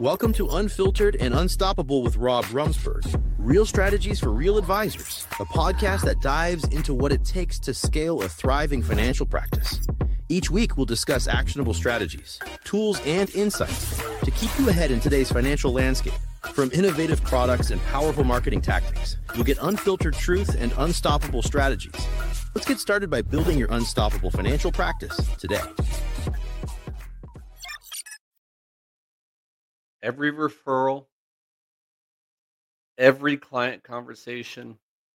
Welcome to Unfiltered and Unstoppable with Rob Rumsberg. Real strategies for real advisors, a podcast that dives into what it takes to scale a thriving financial practice. Each week, we'll discuss actionable strategies, tools, and insights to keep you ahead in today's financial landscape. From innovative products and powerful marketing tactics, you'll get unfiltered truth and unstoppable strategies. Let's get started by building your unstoppable financial practice today. Every referral, every client conversation,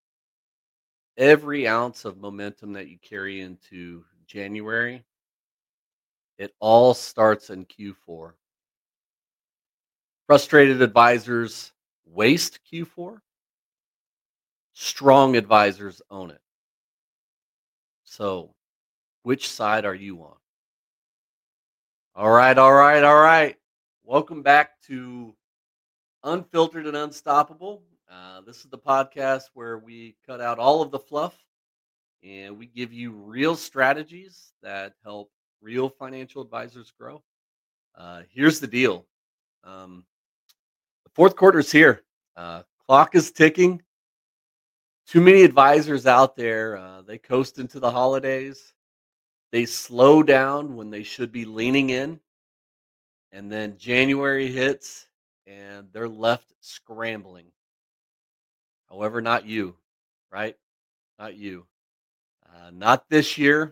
every ounce of momentum that you carry into January, it all starts in Q4. Frustrated advisors waste Q4. Strong advisors own it. So, which side are you on? All right. Welcome back to Unfiltered and Unstoppable. This is the podcast where we cut out all of the fluff and we give you real strategies that help real financial advisors grow. Here's the deal. The fourth quarter is here. Clock is ticking. Too many advisors out there. They coast into the holidays. They slow down when they should be leaning in. And then January hits and they're left scrambling. However, not you, right? Not you. Not this year.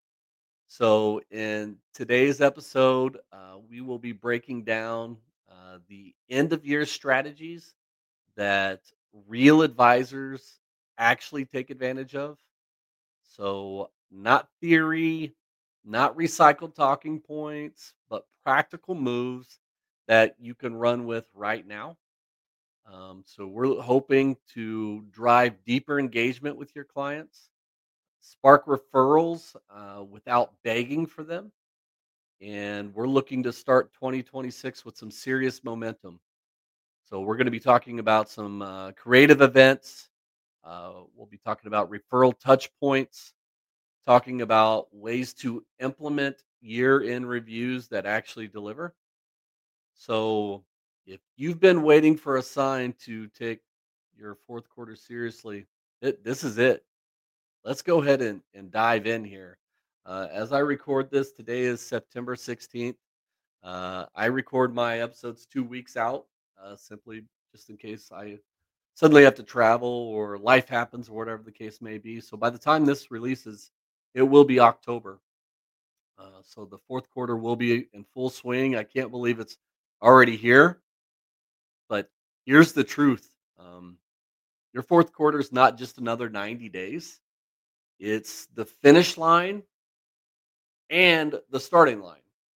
So, in today's episode, we will be breaking down the end of year strategies that real advisors actually take advantage of. So, not theory, not recycled talking points, but practical moves that you can run with right now. So, we're hoping to drive deeper engagement with your clients, spark referrals without begging for them. And we're looking to start 2026 with some serious momentum. So, we're going to be talking about some creative events. We'll be talking about referral touch points, talking about ways to implement year end reviews that actually deliver. So, if you've been waiting for a sign to take your fourth quarter seriously, this is it. Let's go ahead and dive in here. As I record this, today is September 16th. I record my episodes 2 weeks out, simply just in case I suddenly have to travel or life happens or whatever the case may be. So by the time this releases, it will be October. So the fourth quarter will be in full swing. I can't believe it's already here. But here's the truth. Your fourth quarter is not just another 90 days. It's the finish line and the starting line.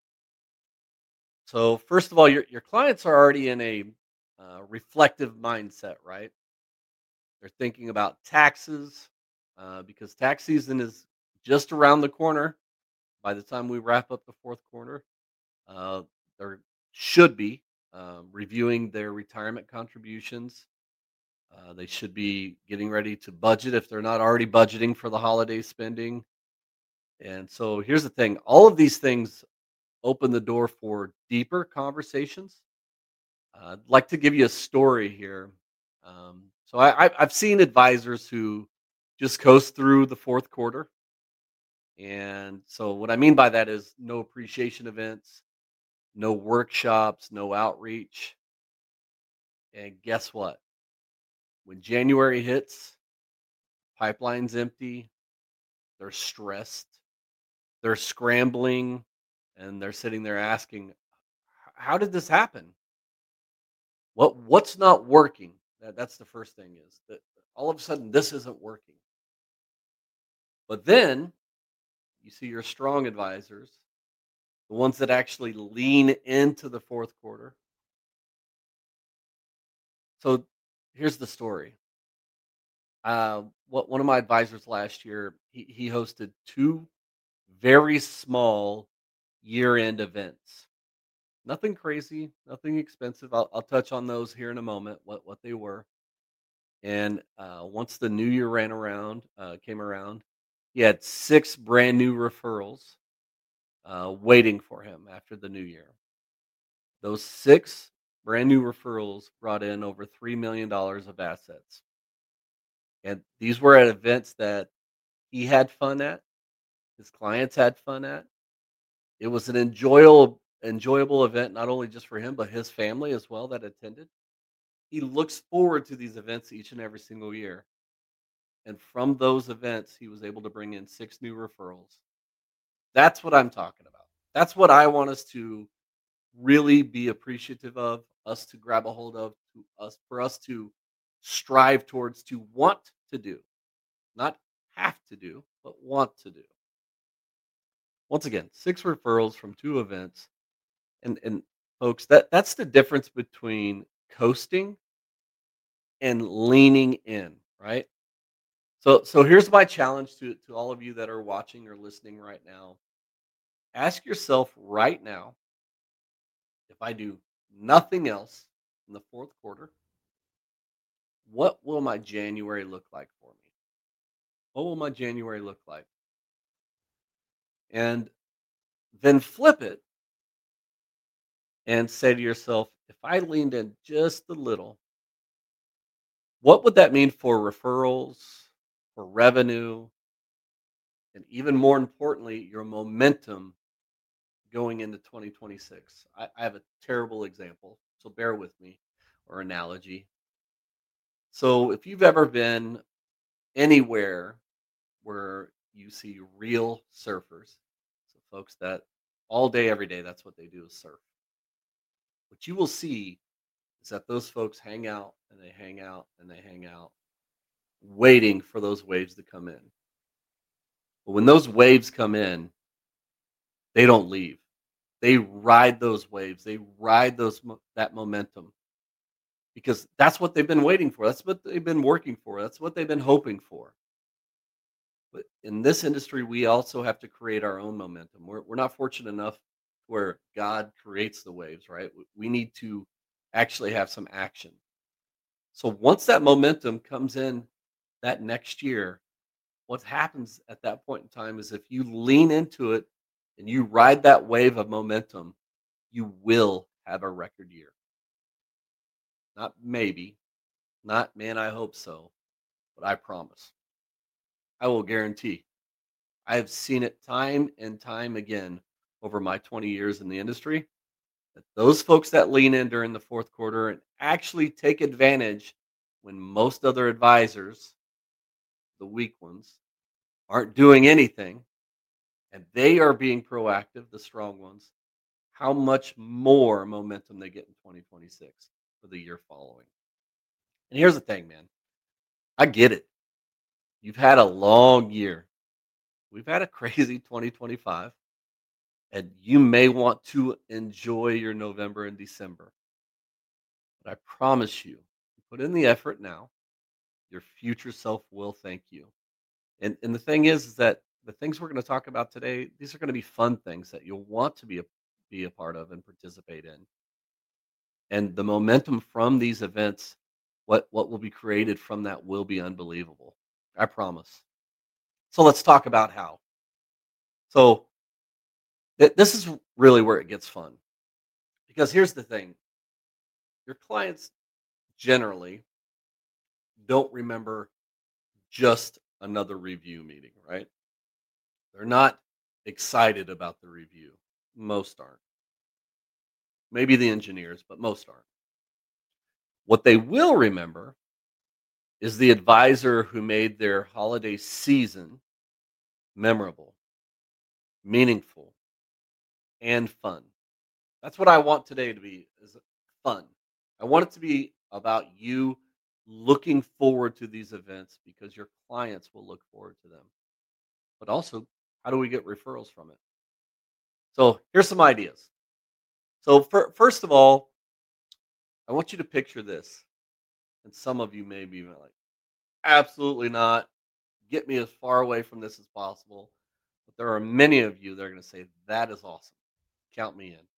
So first of all, your clients are already in a reflective mindset, right? They're thinking about taxes because tax season is just around the corner. By the time we wrap up the fourth quarter, uh, they should be reviewing their retirement contributions. They should be getting ready to budget if they're not already budgeting for the holiday spending. And so here's the thing: all of these things open the door for deeper conversations. I'd like to give you a story here. I've seen advisors who just coast through the fourth quarter. And so, what I mean by that is no appreciation events, no workshops, no outreach. And guess what? When January hits, pipeline's empty, they're stressed, they're scrambling, and they're sitting there asking, how did this happen? What's not working? That's the first thing is that all of a sudden this isn't working. But then you see your strong advisors, the ones that actually lean into the fourth quarter. So here's the story. One of my advisors last year, he hosted two very small year-end events. Nothing crazy, nothing expensive. I'll touch on those here in a moment. What they were. And once the new year came around, he had 6 brand new referrals waiting for him after the new year. Those 6 brand new referrals brought in over $3 million of assets. And these were at events that he had fun at, his clients had fun at. It was an enjoyable event, not only just for him, but his family as well that attended. He looks forward to these events each and every single year. And from those events, he was able to bring in 6 new referrals. That's what I'm talking about. That's what I want us to really be appreciative of, us to grab a hold of, for us to strive towards, to want to do, not have to do, but want to do. Once again, 6 referrals from 2 events, and folks, that's the difference between coasting and leaning in, right? So here's my challenge to all of you that are watching or listening right now. Ask yourself right now, if I do nothing else in the fourth quarter, what will my January look like for me? What will my January look like? And then flip it and say to yourself, if I leaned in just a little, what would that mean for referrals, for revenue, and even more importantly, your momentum going into 2026? I have a terrible example, so bear with me, or analogy. So if you've ever been anywhere where you see real surfers, so folks that all day, every day, that's what they do is surf. What you will see is that those folks hang out and they hang out and they hang out, waiting for those waves to come in. But when those waves come in, they don't leave. They ride those waves. They ride that momentum because that's what they've been waiting for. That's what they've been working for. That's what they've been hoping for. But in this industry, we also have to create our own momentum. We're not fortunate enough where God creates the waves, right? We need to actually have some action. So once that momentum comes in that next year, what happens at that point in time is if you lean into it and you ride that wave of momentum, you will have a record year. Not maybe, not man, I hope so, but I promise. I will guarantee. I have seen it time and time again over my 20 years in the industry that those folks that lean in during the fourth quarter and actually take advantage when most other advisors, the weak ones, aren't doing anything, and they are being proactive, the strong ones, how much more momentum they get in 2026 for the year following. And here's the thing, man. I get it. You've had a long year. We've had a crazy 2025, and you may want to enjoy your November and December. But I promise you, put in the effort now, your future self will thank you. And the thing is that the things we're going to talk about today, these are going to be fun things that you'll want to be a part of and participate in. And the momentum from these events, what will be created from that will be unbelievable. I promise. So let's talk about how. So this is really where it gets fun. Because here's the thing. Your clients generally don't remember just another review meeting, right? They're not excited about the review. Most aren't. Maybe the engineers, but most aren't. What they will remember is the advisor who made their holiday season memorable, meaningful, and fun. That's what I want today to be, is fun. I want it to be about you looking forward to these events because your clients will look forward to them. But also, how do we get referrals from it? So here's some ideas. So first of all, I want you to picture this. And some of you may be like, absolutely not. Get me as far away from this as possible. But there are many of you that are going to say, that is awesome. Count me in.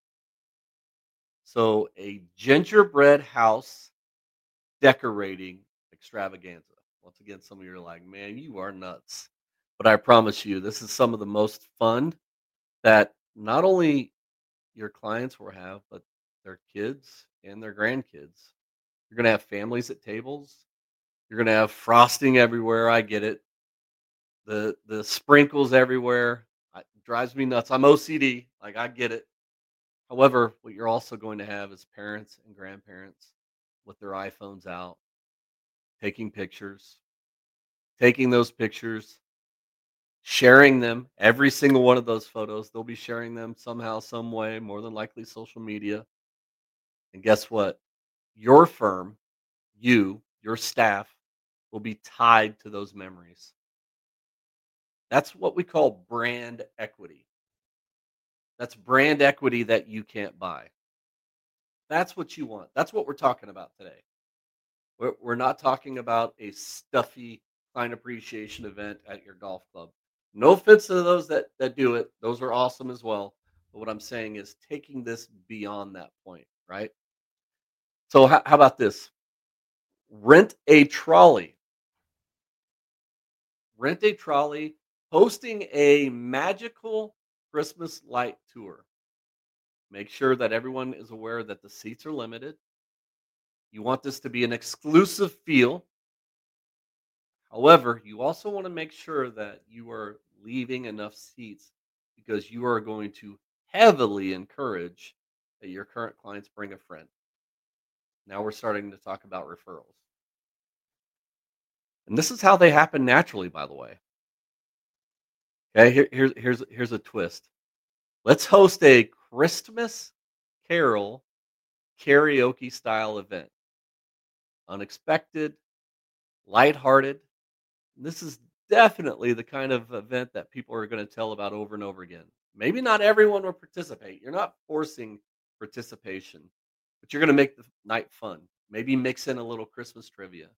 So a gingerbread house decorating extravaganza. Once again, some of you are like, man, you are nuts. But I promise you, this is some of the most fun that not only your clients will have, but their kids and their grandkids. You're going to have families at tables. You're going to have frosting everywhere. I get it. The sprinkles everywhere. It drives me nuts. I'm OCD. Like, I get it. However, what you're also going to have is parents and grandparents with their iPhones out, taking pictures, taking those pictures, sharing them. Every single one of those photos, they'll be sharing them somehow, some way, more than likely social media. And guess what? Your firm, your staff, will be tied to those memories. That's what we call brand equity. That's brand equity that you can't buy. That's what you want. That's what we're talking about today. We're not talking about a stuffy client appreciation event at your golf club. No offense to those that do it; those are awesome as well. But what I'm saying is taking this beyond that point, right? So how about this? Rent a trolley. Rent a trolley, hosting a magical Christmas light tour. Make sure that everyone is aware that the seats are limited. You want this to be an exclusive feel. However, you also want to make sure that you are leaving enough seats because you are going to heavily encourage that your current clients bring a friend. Now we're starting to talk about referrals. And this is how they happen naturally, by the way. Okay, here's a twist. Let's host a Christmas Carol karaoke style event. Unexpected, lighthearted. This is definitely the kind of event that people are going to tell about over and over again. Maybe not everyone will participate. You're not forcing participation, but you're going to make the night fun. Maybe mix in a little Christmas trivia,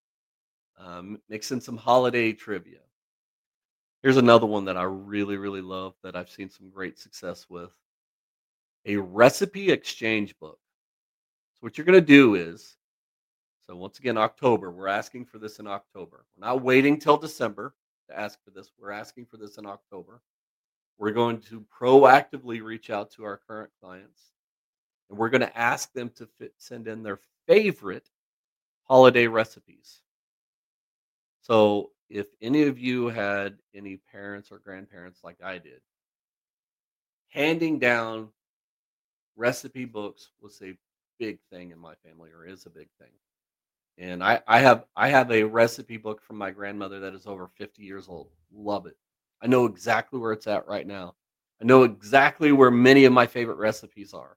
mix in some holiday trivia. Here's another one that I really, really love that I've seen some great success with: a recipe exchange book. So, what you're going to do is, so once again, October, we're asking for this in October. We're not waiting till December to ask for this. We're asking for this in October. We're going to proactively reach out to our current clients, and we're going to ask them to send in their favorite holiday recipes. So if any of you had any parents or grandparents like I did, handing down recipe books was a big thing in my family, or is a big thing. And I have a recipe book from my grandmother that is over 50 years old. Love it. I know exactly where it's at right now. I know exactly where many of my favorite recipes are.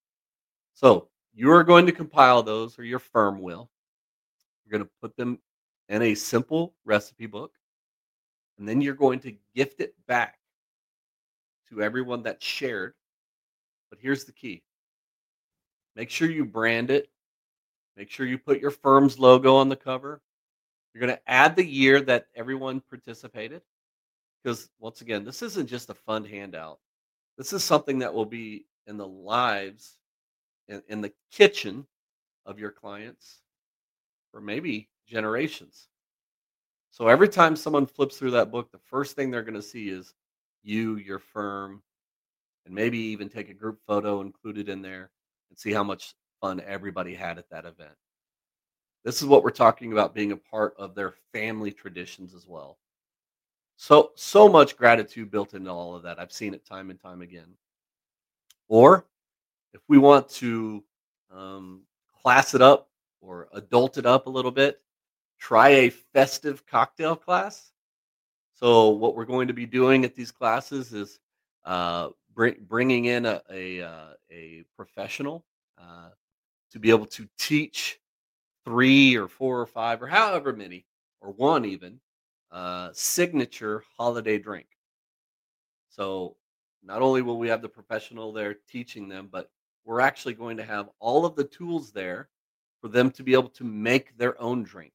So you are going to compile those, or your firm will. You're going to put them in a simple recipe book, and then you're going to gift it back to everyone that shared. But here's the key: make sure you brand it. Make sure you put your firm's logo on the cover. You're going to add the year that everyone participated. Because once again, this isn't just a fun handout. This is something that will be in the lives, in the kitchen of your clients for maybe generations. So every time someone flips through that book, the first thing they're going to see is you, your firm, and maybe even take a group photo included in there and see how much fun everybody had at that event. This is what we're talking about, being a part of their family traditions as well. So much gratitude built into all of that. I've seen it time and time again. Or if we want to class it up or adult it up a little bit, try a festive cocktail class. So what we're going to be doing at these classes is bringing in a professional to be able to teach 3 or 4 or 5 or however many, or one even, signature holiday drink. So not only will we have the professional there teaching them, but we're actually going to have all of the tools there for them to be able to make their own drink.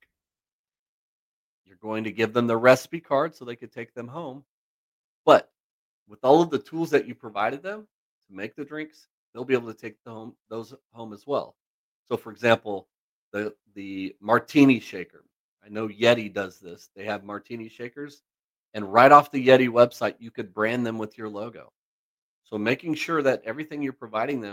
You're going to give them the recipe card so they could take them home. But with all of the tools that you provided them to make the drinks, they'll be able to take those home as well. So, for example, the martini shaker. I know Yeti does this. They have martini shakers, and right off the Yeti website, you could brand them with your logo. So, making sure that everything you're providing them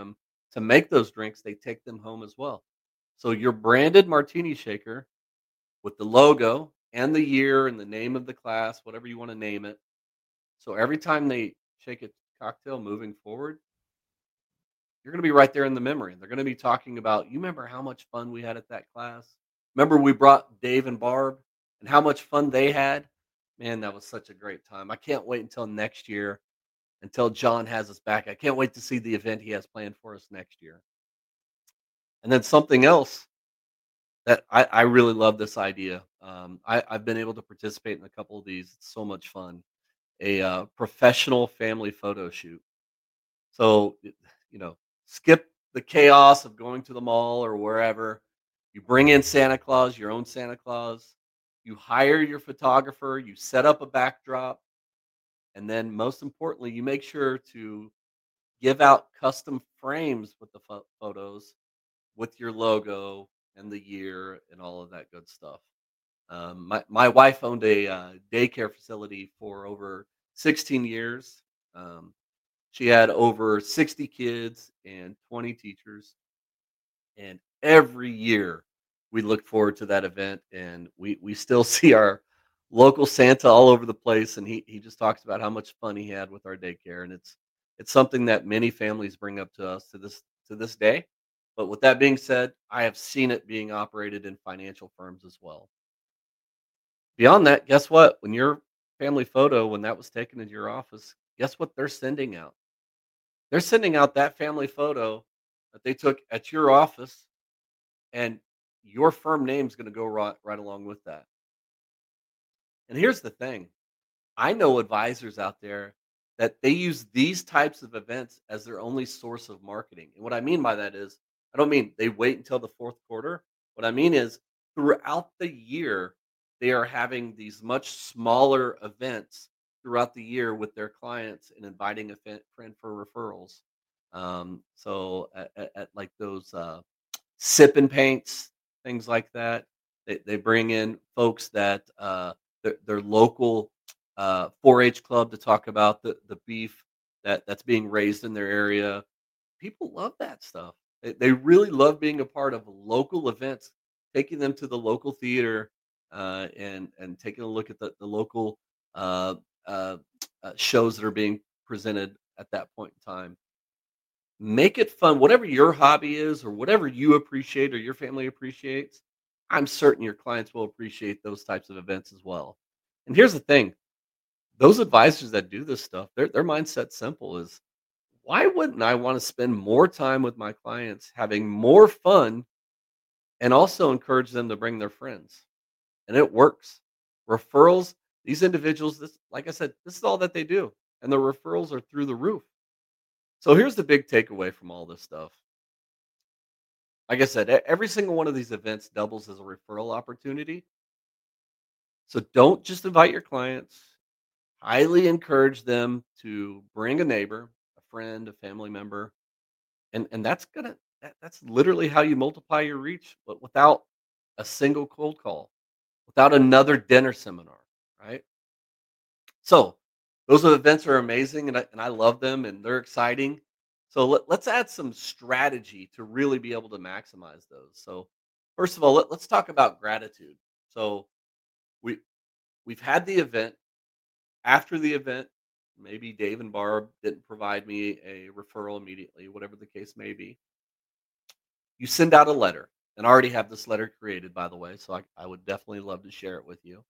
to make those drinks, they take them home as well. So your branded martini shaker with the logo and the year and the name of the class, whatever you want to name it. So every time they shake a cocktail moving forward, you're going to be right there in the memory. They're going to be talking about, you remember how much fun we had at that class? Remember we brought Dave and Barb and how much fun they had? Man, that was such a great time. I can't wait until next year, until John has us back. I can't wait to see the event he has planned for us next year. And then something else that I really love this idea. I've been able to participate in a couple of these. It's so much fun. A professional family photo shoot. So, skip the chaos of going to the mall or wherever. You bring in Santa Claus, your own Santa Claus. You hire your photographer. You set up a backdrop. And then, most importantly, you make sure to give out custom frames with the photos with your logo and the year and all of that good stuff. My wife owned a daycare facility for over 16 years. Um, she had over 60 kids and 20 teachers. And every year we look forward to that event. And we still see our local Santa all over the place. And he just talks about how much fun he had with our daycare. And it's something that many families bring up to us to this day. But with that being said, I have seen it being operated in financial firms as well. Beyond that, guess what? When your family photo, when that was taken into your office, guess what they're sending out? They're sending out that family photo that they took at your office, and your firm name is going to go right along with that. And here's the thing, I know advisors out there that they use these types of events as their only source of marketing. And what I mean by that is, I don't mean they wait until the fourth quarter. What I mean is, throughout the year, they are having these much smaller events throughout the year with their clients and inviting a friend for referrals. So at like those sip and paints, things like that. They bring in folks that their local 4-H club to talk about the beef that's being raised in their area. People love that stuff. They really love being a part of local events, taking them to the local theater and taking a look at the local uh, uh, shows that are being presented at that point in time. Make it fun. Whatever your hobby is or whatever you appreciate or your family appreciates, I'm certain your clients will appreciate those types of events as well. And here's the thing, those advisors that do this stuff, their mindset simple is, why wouldn't I want to spend more time with my clients having more fun and also encourage them to bring their friends? And it works. Referrals, these individuals, this, like I said, this is all that they do. And the referrals are through the roof. So here's the big takeaway from all this stuff. Like I said, every single one of these events doubles as a referral opportunity. So don't just invite your clients. Highly encourage them to bring a neighbor, a friend, a family member, and that's literally how you multiply your reach, but without a single cold call, without another dinner seminar, right? So those events are amazing, and I love them, and they're exciting. So let's add some strategy to really be able to maximize those. So first of all, let's talk about gratitude. So we we've had the event. After the event, maybe Dave and Barb didn't provide me a referral immediately, whatever the case may be. You send out a letter, and I already have this letter created, by the way, so I would definitely love to share it with you.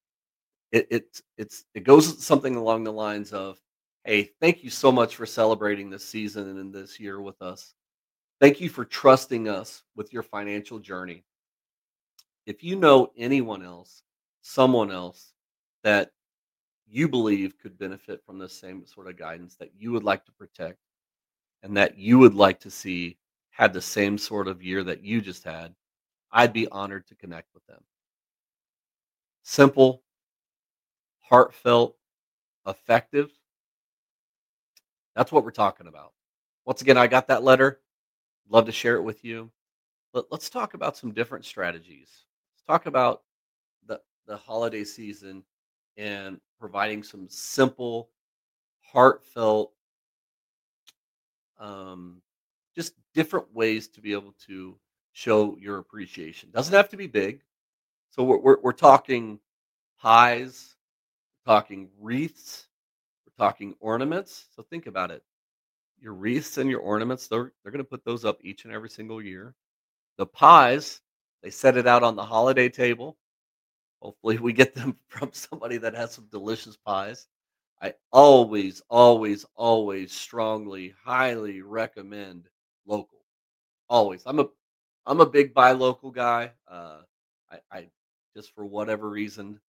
It goes something along the lines of, "Hey, thank you so much for celebrating this season and this year with us. Thank you for trusting us with your financial journey. If you know anyone else, someone else that you believe could benefit from the same sort of guidance that you would like to protect and that you would like to see had the same sort of year that you just had, I'd be honored to connect with them." Simple, heartfelt, effective. That's what we're talking about. Once again, I got that letter. Love to share it with you. Let's talk about some different strategies. Let's talk about the holiday season and providing some simple, heartfelt, um, just different ways to be able to show your appreciation. Doesn't have to be big. So we're talking pies, we're talking wreaths, we're talking ornaments. So think about it. Your wreaths and your ornaments, they're going to put those up each and every single year. The pies, they set it out on the holiday table. Hopefully, we get them from somebody that has some delicious pies. I always, always, always strongly, highly recommend local. Always. I'm a big buy local guy. I just for whatever reason,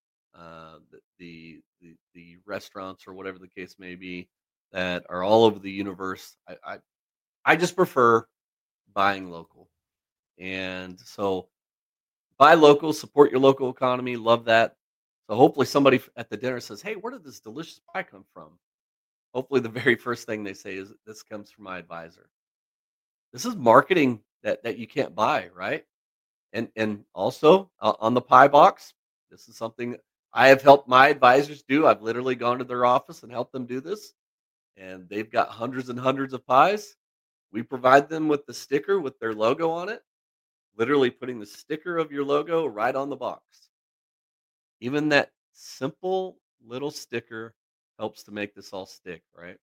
the restaurants or whatever the case may be that are all over the universe. I just prefer buying local, and so buy local, support your local economy. Love that. So hopefully somebody at the dinner says, "Hey, where did this delicious pie come from?" Hopefully the very first thing they say is, "This comes from my advisor." This is marketing that you can't buy, right? And also on the pie box, this is something I have helped my advisors do. I've literally gone to their office and helped them do this, and they've got hundreds and hundreds of pies. We provide them with the sticker with their logo on it, literally putting the sticker of your logo right on the box. Even that simple little sticker helps to make this all stick, right?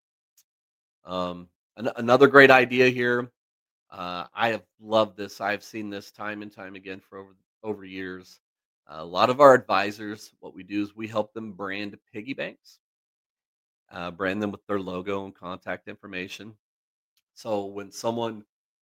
Another great idea here. I have loved this. I've seen this time and time again for over years. A lot of our advisors, what we do is we help them brand piggy banks, brand them with their logo and contact information. So when someone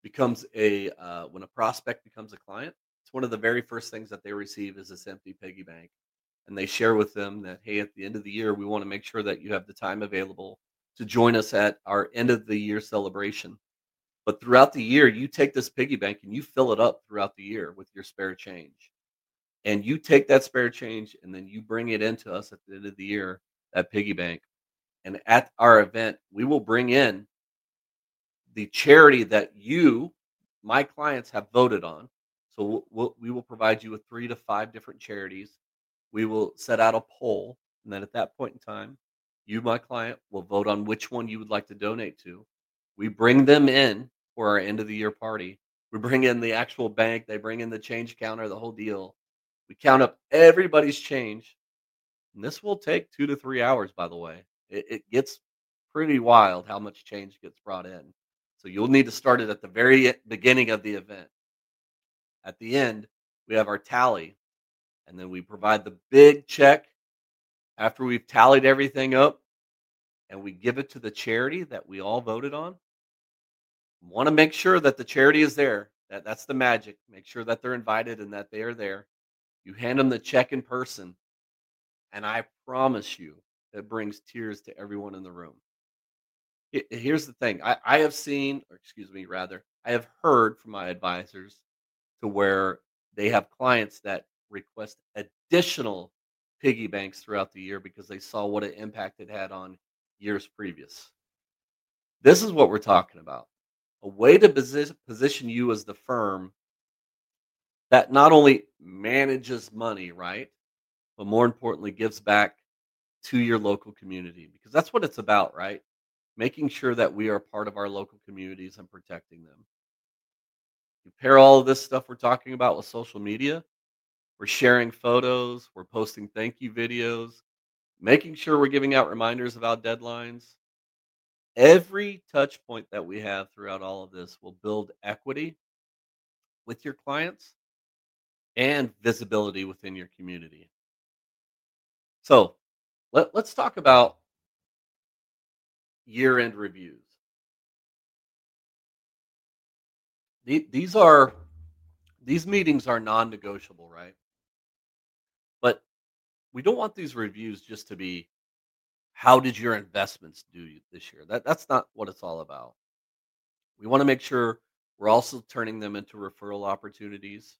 when a prospect becomes a client, it's one of the very first things that they receive is this empty piggy bank, and they share with them that, hey, at the end of the year, we want to make sure that you have the time available to join us at our end of the year celebration. But throughout the year, you take this piggy bank and you fill it up throughout the year with your spare change. And you take that spare change and then you bring it into us at the end of the year, that piggy bank. And at our event, we will bring in the charity that my clients, have voted on. So we will provide you with 3 to 5 different charities. We will set out a poll. And then at that point in time, you, my client, will vote on which one you would like to donate to. We bring them in for our end of the year party. We bring in the actual bank. They bring in the change counter, the whole deal. We count up everybody's change. And this will take 2 to 3 hours, by the way. It gets pretty wild how much change gets brought in. So you'll need to start it at the very beginning of the event. At the end, we have our tally, and then we provide the big check after we've tallied everything up, and we give it to the charity that we all voted on. Want to make sure that the charity is there. That's the magic. Make sure that they're invited and that they are there. You hand them the check in person, and I promise you, it brings tears to everyone in the room. Here's the thing. I have seen, or excuse me, rather, I have heard from my advisors to where they have clients that request additional piggy banks throughout the year because they saw what an impact it had on years previous. This is what we're talking about. A way to position you as the firm that not only manages money, right, but more importantly, gives back to your local community because that's what it's about, right? Making sure that we are part of our local communities and protecting them. You pair all of this stuff we're talking about with social media. We're sharing photos, we're posting thank you videos, making sure we're giving out reminders about deadlines. Every touch point that we have throughout all of this will build equity with your clients and visibility within your community. So let's talk about year-end reviews. These are these meetings are non-negotiable, right? But we don't want these reviews just to be how did your investments do this year? That's not what it's all about. We want to make sure we're also turning them into referral opportunities.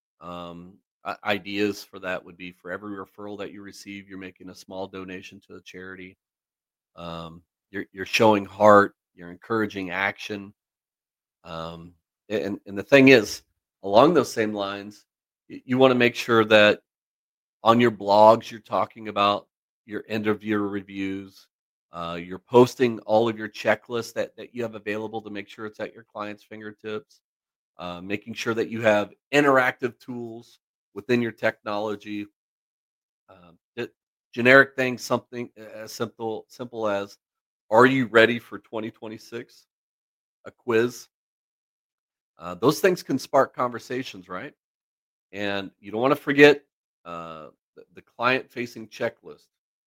Ideas for that would be for every referral that you receive, you're making a small donation to a charity. You're showing heart, you're encouraging action. Um, and the thing is, along those same lines, you want to make sure that on your blogs you're talking about your end of year reviews. You're posting all of your checklists that you have available to make sure it's at your client's fingertips. Making sure that you have interactive tools within your technology. Generic things, something as simple as, "Are you ready for 2026?" A quiz. Those things can spark conversations, right? And you don't want to forget the client-facing checklist.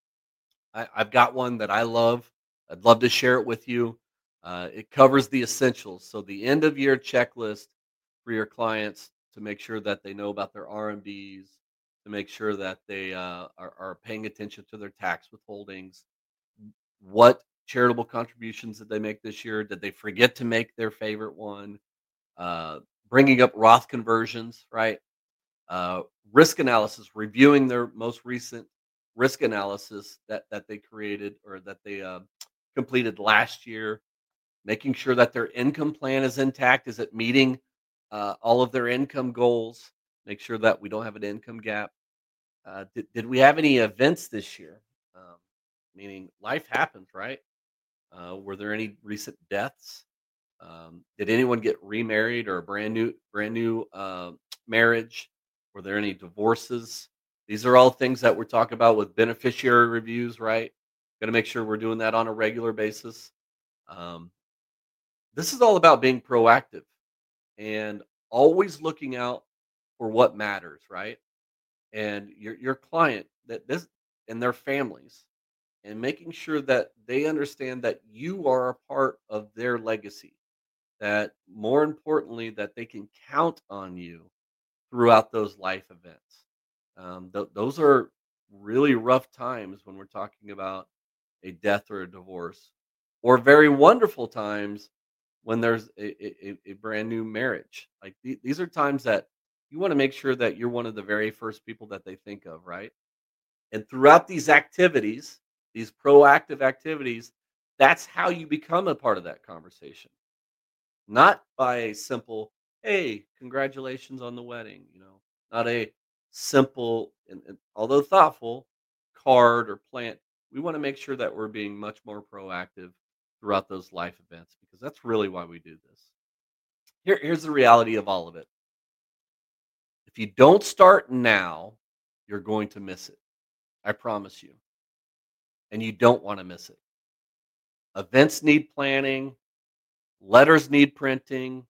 I've got one that I love. I'd love to share it with you. It covers the essentials. So the end of year checklist for your clients to make sure that they know about their RMDs, to make sure that they are paying attention to their tax withholdings. What charitable contributions did they make this year? Did they forget to make their favorite one? Uh, Bringing up Roth conversions, right? uh, Risk analysis, reviewing their most recent risk analysis that they created or that they completed last year, making sure that their income plan is intact. Is it meeting all of their income goals? Make sure that we don't have an income gap. Did we have any events this year? Um, Meaning life happens, right? Were there any recent deaths? Did anyone get remarried or a brand new marriage? Were there any divorces? These are all things that we're talking about with beneficiary reviews, right? Got to make sure we're doing that on a regular basis. Um, this is all about being proactive and always looking out for what matters, right? And your client that this and their families, and making sure that they understand that you are a part of their legacy, that more importantly that they can count on you throughout those life events. Those are really rough times when we're talking about a death or a divorce, or very wonderful times when there's a brand new marriage. Like these are times that you want to make sure that you're one of the very first people that they think of, right? And throughout these activities, these proactive activities, that's how you become a part of that conversation, not by a simple, "Hey, congratulations on the wedding," not a simple and although thoughtful card or plant. We wanna make sure that we're being much more proactive throughout those life events because that's really why we do this. Here's the reality of all of it. If you don't start now, you're going to miss it. I promise you, and you don't wanna miss it. Events need planning, letters need printing,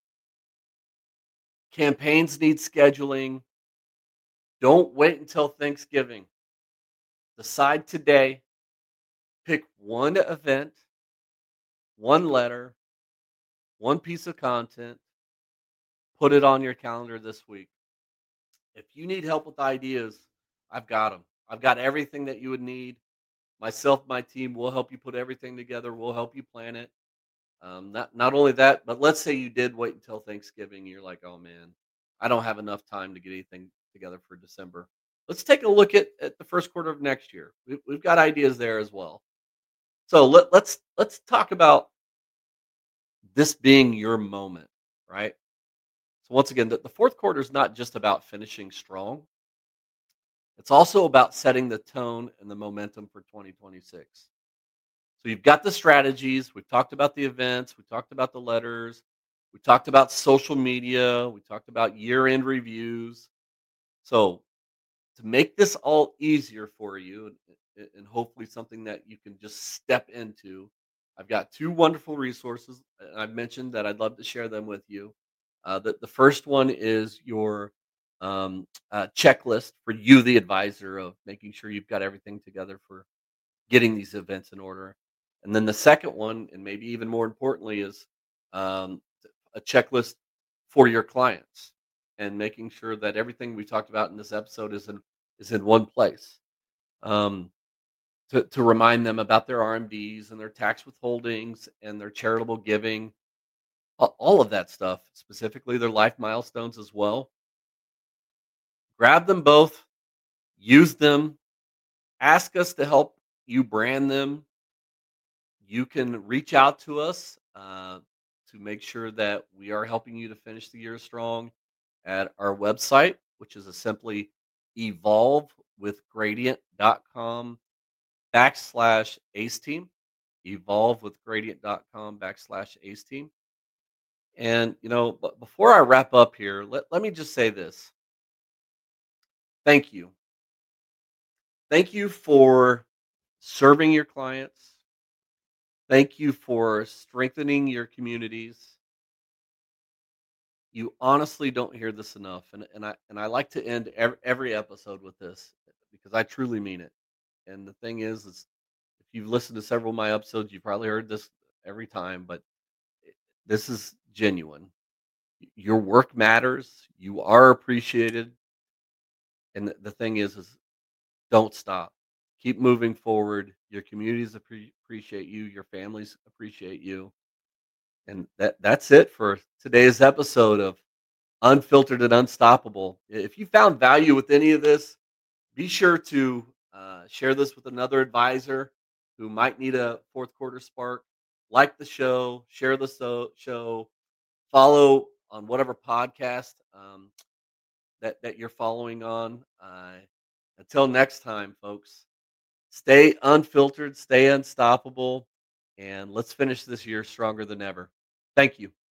campaigns need scheduling. Don't wait until Thanksgiving. Decide today. Pick one event, one letter, one piece of content. Put it on your calendar this week. If you need help with ideas, I've got them. I've got everything that you would need. Myself, my team will help you put everything together. We'll help you plan it. Not only that, but let's say you did wait until Thanksgiving. You're like, oh man, I don't have enough time to get anything together for December. Let's take a look at the first quarter of next year. We've got ideas there as well. So let's talk about this being your moment, right? So once again, the fourth quarter is not just about finishing strong. It's also about setting the tone and the momentum for 2026. So you've got the strategies. We've talked about the events. We talked about the letters. We talked about social media. We talked about year-end reviews. So to make this all easier for you and hopefully something that you can just step into, I've got two wonderful resources. And I've mentioned that I'd love to share them with you. The first one is your checklist for you, the advisor, of making sure you've got everything together for getting these events in order. And then the second one, and maybe even more importantly, is um, a checklist for your clients and making sure that everything we talked about in this episode is in one place. Um, to remind them about their RMDs and their tax withholdings and their charitable giving, all of that stuff, specifically their life milestones as well. Grab them both, use them, ask us to help you brand them. You can reach out to us to make sure that we are helping you to finish the year strong at our website, which is a simply evolvewithgradient.com /ACE team. evolvewithgradient.com/ace team. And, but before I wrap up here, let me just say this. Thank you. Thank you for serving your clients. Thank you for strengthening your communities. You honestly don't hear this enough, and I like to end every episode with this because I truly mean it. And the thing is if you've listened to several of my episodes, you've probably heard this every time, but this is genuine. Your work matters. You are appreciated, and the thing is don't stop. Keep moving forward. Your communities appreciate you. Your families appreciate you, and that's it for today's episode of Unfiltered and Unstoppable. If you found value with any of this, be sure to share this with another advisor who might need a fourth quarter spark. Like the show, share the show, follow on whatever podcast that you're following on. Until next time, folks, stay unfiltered, stay unstoppable, and let's finish this year stronger than ever. Thank you.